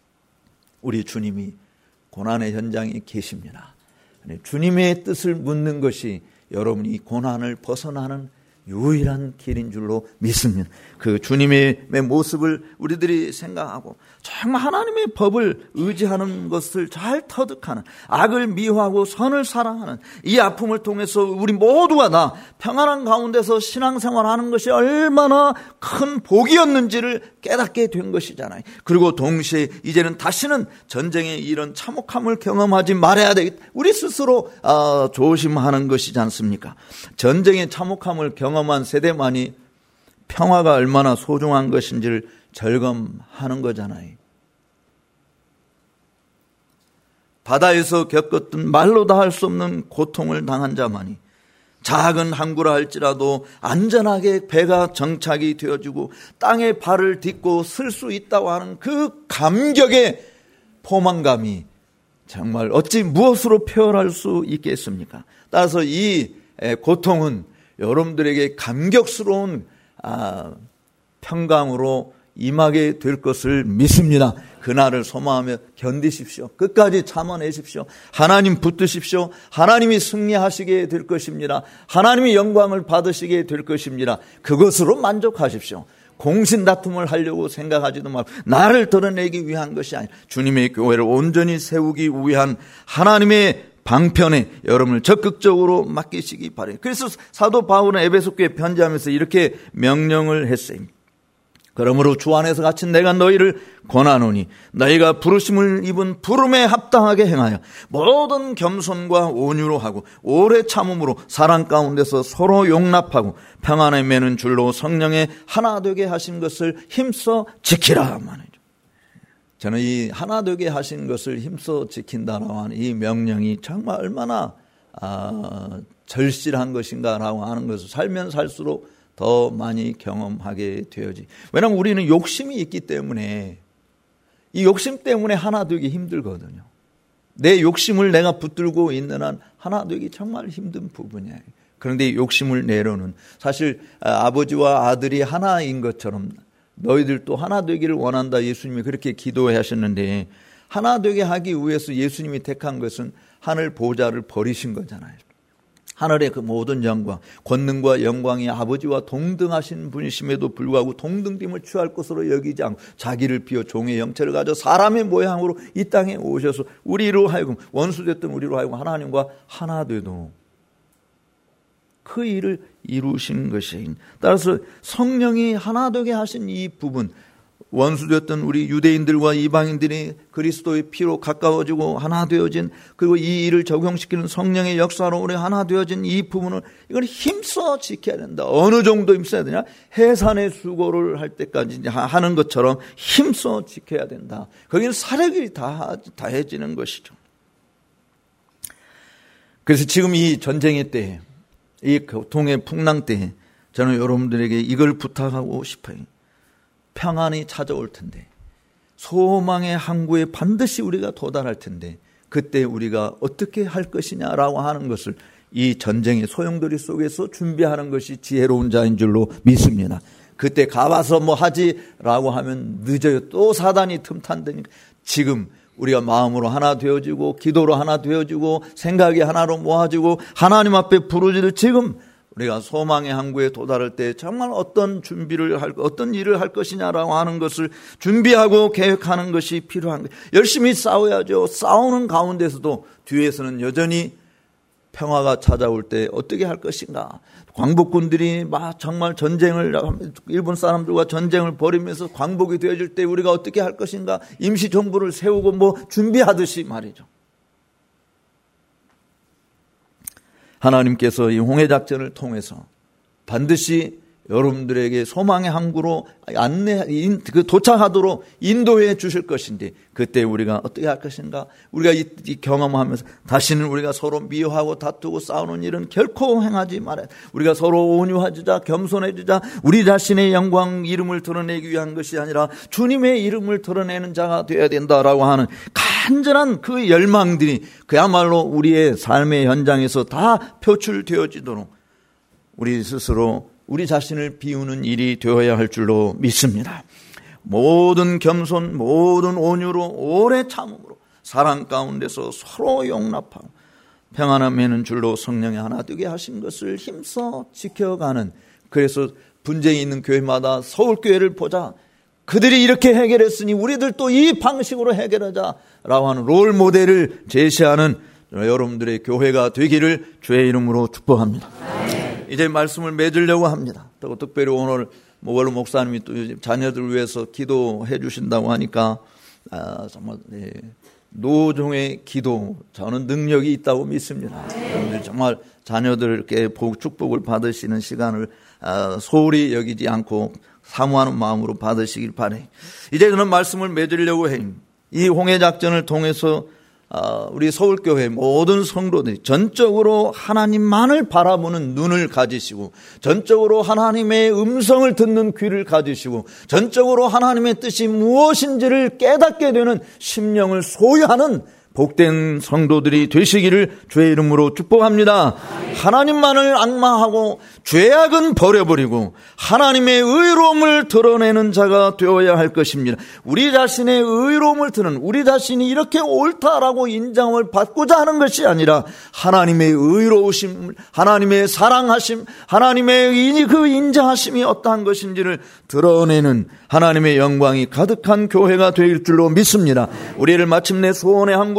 우리 주님이 고난의 현장에 계십니다. 주님의 뜻을 묻는 것이 여러분이 고난을 벗어나는 유일한 길인 줄로 믿습니다. 그 주님의 모습을 우리들이 생각하고 정말 하나님의 법을 의지하는 것을 잘 터득하는, 악을 미워하고 선을 사랑하는 이 아픔을 통해서 우리 모두가 다 평안한 가운데서 신앙생활하는 것이 얼마나 큰 복이었는지를 깨닫게 된 것이잖아요. 그리고 동시에 이제는 다시는 전쟁의 이런 참혹함을 경험하지 말아야 되겠다. 우리 스스로 어, 조심하는 것이지 않습니까? 전쟁의 참혹함을 경험한 세대만이 평화가 얼마나 소중한 것인지를 절감하는 거잖아요. 바다에서 겪었던 말로 다 할 수 없는 고통을 당한 자만이 작은 항구라 할지라도 안전하게 배가 정착이 되어지고 땅에 발을 딛고 쓸 수 있다고 하는 그 감격의 포만감이 정말 어찌 무엇으로 표현할 수 있겠습니까? 따라서 이 고통은 여러분들에게 감격스러운 평강으로 임하게 될 것을 믿습니다. 그날을 소망하며 견디십시오. 끝까지 참아내십시오. 하나님 붙드십시오. 하나님이 승리하시게 될 것입니다. 하나님이 영광을 받으시게 될 것입니다. 그것으로 만족하십시오. 공신다툼을 하려고 생각하지도 말고 나를 드러내기 위한 것이 아니라 주님의 교회를 온전히 세우기 위한 하나님의 방편에 여러분을 적극적으로 맡기시기 바랍니다. 그래서 사도 바울은 에베소 교회에 편지하면서 이렇게 명령을 했어요. 그러므로 주 안에서 갇힌 내가 너희를 권하노니 너희가 부르심을 입은 부름에 합당하게 행하여 모든 겸손과 온유로 하고 오래 참음으로 사랑 가운데서 서로 용납하고 평안에 매는 줄로 성령에 하나 되게 하신 것을 힘써 지키라 말이죠. 저는 이 하나 되게 하신 것을 힘써 지킨다라고 하는 이 명령이 정말 얼마나 아, 절실한 것인가라고 하는 것을 살면 살수록 더 많이 경험하게 되어지. 왜냐하면 우리는 욕심이 있기 때문에 이 욕심 때문에 하나 되기 힘들거든요. 내 욕심을 내가 붙들고 있는 한 하나 되기 정말 힘든 부분이에요. 그런데 욕심을 내려는 사실 아버지와 아들이 하나인 것처럼 너희들도 하나 되기를 원한다 예수님이 그렇게 기도하셨는데 하나 되게 하기 위해서 예수님이 택한 것은 하늘 보좌를 버리신 거잖아요. 하늘의 그 모든 영광, 권능과 영광이 아버지와 동등하신 분이심에도 불구하고 동등됨을 취할 것으로 여기지 않고 자기를 비워 종의 형체를 가져 사람의 모양으로 이 땅에 오셔서 우리로 하여금 원수됐던 우리로 하여금 하나님과 하나 되도 그 일을 이루신 것이에요. 따라서 성령이 하나 되게 하신 이 부분, 원수되었던 우리 유대인들과 이방인들이 그리스도의 피로 가까워지고 하나 되어진 그리고 이 일을 적용시키는 성령의 역사로 우리 하나 되어진 이 부분을 이걸 힘써 지켜야 된다. 어느 정도 힘써야 되냐? 해산의 수고를 할 때까지 하는 것처럼 힘써 지켜야 된다. 거기는 사력이 다 다해지는 것이죠. 그래서 지금 이 전쟁의 때, 이 고통의 풍랑 때 저는 여러분들에게 이걸 부탁하고 싶어요. 평안이 찾아올 텐데 소망의 항구에 반드시 우리가 도달할 텐데 그때 우리가 어떻게 할 것이냐라고 하는 것을 이 전쟁의 소용돌이 속에서 준비하는 것이 지혜로운 자인 줄로 믿습니다. 그때 가봐서 뭐 하지라고 하면 늦어요. 또 사단이 틈탄다니까. 지금 우리가 마음으로 하나 되어지고 기도로 하나 되어지고 생각이 하나로 모아지고 하나님 앞에 부르짖을 지금 우리가 소망의 항구에 도달할 때 정말 어떤 준비를 할, 어떤 일을 할 것이냐라고 하는 것을 준비하고 계획하는 것이 필요한 거예요. 열심히 싸워야죠. 싸우는 가운데서도 뒤에서는 여전히 평화가 찾아올 때 어떻게 할 것인가. 광복군들이 막 정말 전쟁을, 일본 사람들과 전쟁을 벌이면서 광복이 되어질 때 우리가 어떻게 할 것인가. 임시정부를 세우고 뭐 준비하듯이 말이죠. 하나님께서 이 홍해작전을 통해서 반드시 여러분들에게 소망의 항구로 안내, 그 도착하도록 인도해 주실 것인데 그때 우리가 어떻게 할 것인가? 우리가 이, 이 경험하면서 다시는 우리가 서로 미워하고 다투고 싸우는 일은 결코 행하지 말아야 돼. 우리가 서로 온유해지자, 겸손해지자, 우리 자신의 영광 이름을 드러내기 위한 것이 아니라 주님의 이름을 드러내는 자가 되어야 된다라고 하는 간절한 그 열망들이 그야말로 우리의 삶의 현장에서 다 표출되어지도록 우리 스스로 우리 자신을 비우는 일이 되어야 할 줄로 믿습니다. 모든 겸손, 모든 온유로 오래 참음으로 사랑 가운데서 서로 용납하고 평안함 매는 줄로 성령이 하나 되게 하신 것을 힘써 지켜가는, 그래서 분쟁이 있는 교회마다 서울교회를 보자. 그들이 이렇게 해결했으니 우리들도 이 방식으로 해결하자라고 하는 롤 모델을 제시하는 여러분들의 교회가 되기를 주의 이름으로 축복합니다. 이제 말씀을 맺으려고 합니다. 또 특별히 오늘 원로 목사님이 또 자녀들 위해서 기도해 주신다고 하니까 아, 정말 네, 노종의 기도, 저는 능력이 있다고 믿습니다. 여러분들 정말 자녀들께 축복을 받으시는 시간을 아, 소홀히 여기지 않고 사모하는 마음으로 받으시길 바래. 이제 저는 말씀을 맺으려고 해. 이 홍해작전을 통해서 우리 서울교회 모든 성도들이 전적으로 하나님만을 바라보는 눈을 가지시고, 전적으로 하나님의 음성을 듣는 귀를 가지시고, 전적으로 하나님의 뜻이 무엇인지를 깨닫게 되는 심령을 소유하는 복된 성도들이 되시기를 주의 이름으로 축복합니다. 하나님만을 앙망하고 죄악은 버려버리고 하나님의 의로움을 드러내는 자가 되어야 할 것입니다. 우리 자신의 의로움을 드러내는, 우리 자신이 이렇게 옳다라고 인정을 받고자 하는 것이 아니라 하나님의 의로우심, 하나님의 사랑하심, 하나님의 그 인정하심이 어떠한 것인지를 드러내는 하나님의 영광이 가득한 교회가 될 줄로 믿습니다. 우리를 마침내 소원의 항구로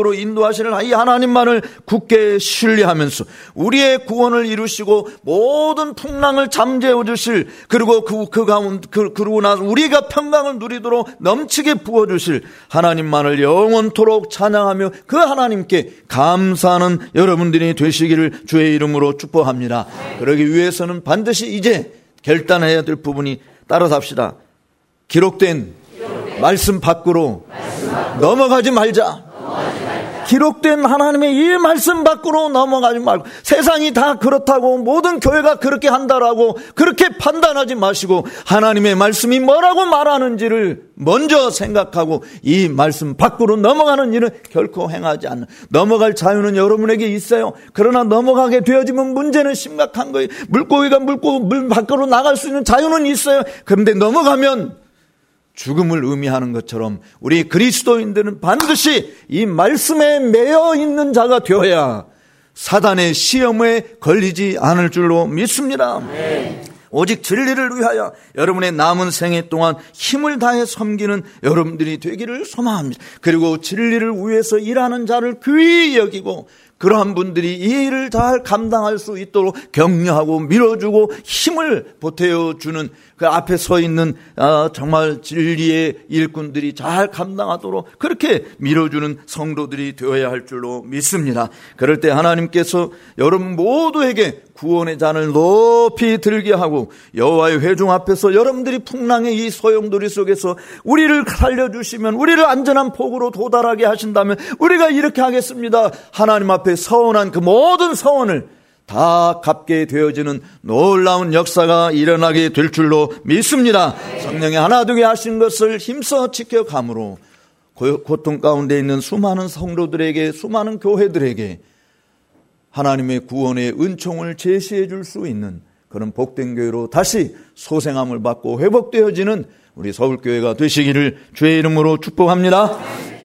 방법으로 인도하시는 이 하나님만을 굳게 신뢰하면서 우리의 구원을 이루시고 모든 풍랑을 잠재워 주실, 그리고 그, 그 가운데 그, 그러고 나서 우리가 평강을 누리도록 넘치게 부어 주실 하나님만을 영원토록 찬양하며 그 하나님께 감사하는 여러분들이 되시기를 주의 이름으로 축복합니다. 그러기 위해서는 반드시 이제 결단해야 될 부분이 따라삽시다. 기록된, 기록된 말씀 밖으로, 말씀 밖으로 넘어가지 말자. 넘어가지 말자. 기록된 하나님의 이 말씀 밖으로 넘어가지 말고, 세상이 다 그렇다고 모든 교회가 그렇게 한다라고 그렇게 판단하지 마시고 하나님의 말씀이 뭐라고 말하는지를 먼저 생각하고 이 말씀 밖으로 넘어가는 일은 결코 행하지 않는, 넘어갈 자유는 여러분에게 있어요. 그러나 넘어가게 되어지면 문제는 심각한 거예요. 물고기가 물고 물 밖으로 나갈 수 있는 자유는 있어요. 그런데 넘어가면 죽음을 의미하는 것처럼 우리 그리스도인들은 반드시 이 말씀에 매여 있는 자가 되어야 사단의 시험에 걸리지 않을 줄로 믿습니다. 네. 오직 진리를 위하여 여러분의 남은 생애 동안 힘을 다해 섬기는 여러분들이 되기를 소망합니다. 그리고 진리를 위해서 일하는 자를 귀히 여기고 그러한 분들이 이 일을 잘 감당할 수 있도록 격려하고 밀어주고 힘을 보태어주는 그 앞에 서 있는 아, 정말 진리의 일꾼들이 잘 감당하도록 그렇게 밀어주는 성도들이 되어야 할 줄로 믿습니다. 그럴 때 하나님께서 여러분 모두에게 구원의 잔을 높이 들게 하고 여호와의 회중 앞에서 여러분들이 풍랑의 이 소용돌이 속에서 우리를 살려주시면, 우리를 안전한 폭으로 도달하게 하신다면 우리가 이렇게 하겠습니다. 하나님 앞에 서원한 그 모든 서원을 다 갚게 되어지는 놀라운 역사가 일어나게 될 줄로 믿습니다. 성령이 하나 되게 하신 것을 힘써 지켜감으로 고통 가운데 있는 수많은 성도들에게, 수많은 교회들에게 하나님의 구원의 은총을 제시해 줄 수 있는 그런 복된 교회로 다시 소생함을 받고 회복되어지는 우리 서울교회가 되시기를 주의 이름으로 축복합니다.